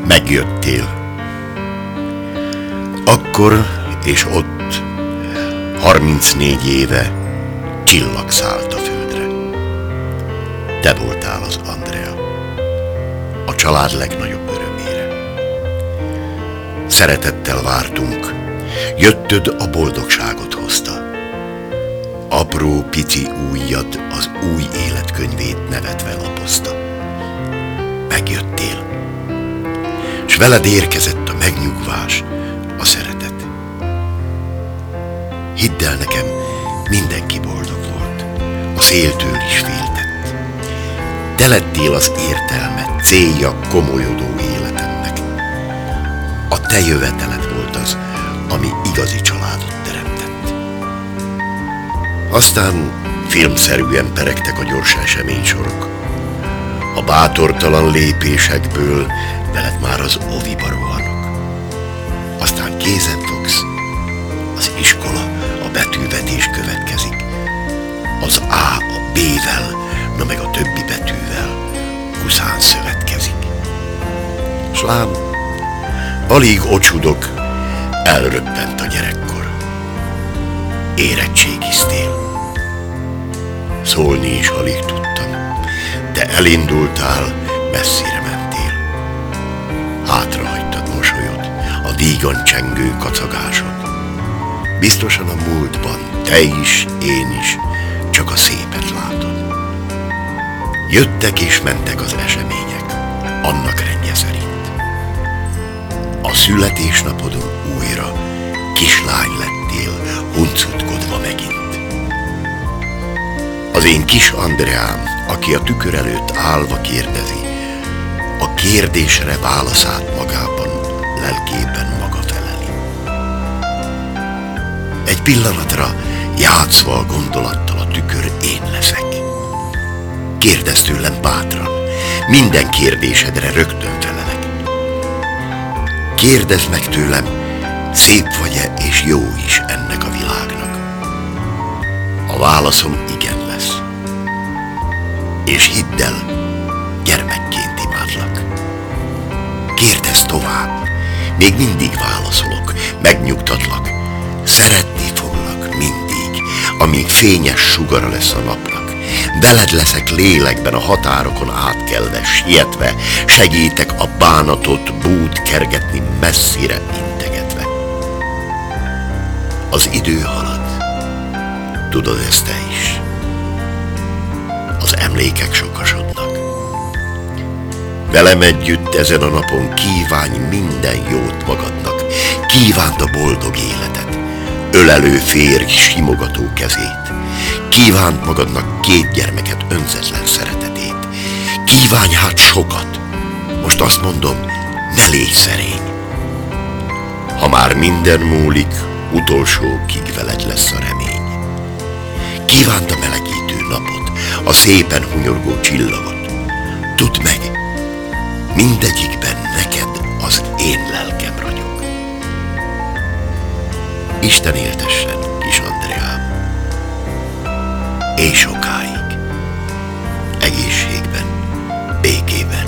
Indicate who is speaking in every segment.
Speaker 1: Megjöttél. Akkor és ott 34 éve csillag szállt a földre. Te voltál az Andrea, a család legnagyobb örömére. Szeretettel vártunk, jöttöd a boldogságot hozta. Apró pici ujjad az új életkönyvét nevetve lapozta. Megjöttél, s veled érkezett a megnyugvás, a szeretet. Hidd el nekem, mindenki boldog volt, a széltől is féltett. Te lettél az értelme, célja komolyodó életemnek. A te jöveteled volt az, ami igazi családot teremtett. Aztán filmszerűen peregtek a gyors eseménysorok. A bátortalan lépésekből veled már az oviba rohanok. Aztán kézen fogsz, az iskola, a betűvetés következik. Az A a B-vel, na meg a többi betűvel huzán szövetkezik. S lám, alig ocsudok, elröppent a gyerekkor. Érettségiztél. Szólni is alig tudtam. Te elindultál, messzire mentél. Hátrahagytad mosolyod, a vígan csengő kacagásod. Biztosan a múltban te is, én is csak a szépet látod. Jöttek és mentek az események, annak rendje szerint. A születésnapodon újra kislány lettél, huncutkodva megint. Az én kis Andreám, aki a tükör előtt állva kérdezi, a kérdésre válaszát magában, lelkében maga feleli. Egy pillanatra játszva a gondolattal a tükör én leszek. Kérdezz tőlem bátran, minden kérdésedre rögtön felelek. Kérdezd meg tőlem, szép vagy-e és jó is ennek a világnak. A válaszom igen lesz. És hidd el, gyermekként imádlak. Kérdezz tovább, még mindig válaszolok, megnyugtatlak. Szeretni foglak mindig, amíg fényes sugara lesz a napnak. Veled leszek lélekben a határokon átkelve, sietve, segítek a bánatot bút kergetni messzire integetve. Az idő halad, tudod ezt te is. Az emlékek sokasodnak. Velem együtt ezen a napon kívánj minden jót magadnak, kívánd a boldog életet, ölelő férj simogató kezét, kívánd magadnak 2 gyermeket önzetlen szeretetét, kívánj hát sokat, most azt mondom, ne légy szerény. Ha már minden múlik, utolsókig veled lesz a remény. Kívánd a melegítő napot, a szépen hunyorgó csillagot. Tudd meg, mindegyikben neked az én lelkem ragyog. Isten éltessen, kis Andreám, éj sokáig, egészségben, békében.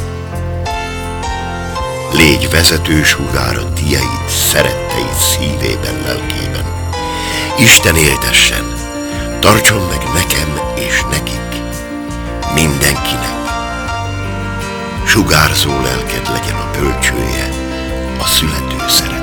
Speaker 1: Légy vezető sugár a tieid, szeretteid szívében, lelkében. Isten éltessen, tartson meg nekem és nekik, mindenkinek. Sugárzó lelked legyen a bölcsője, a születő szeretet.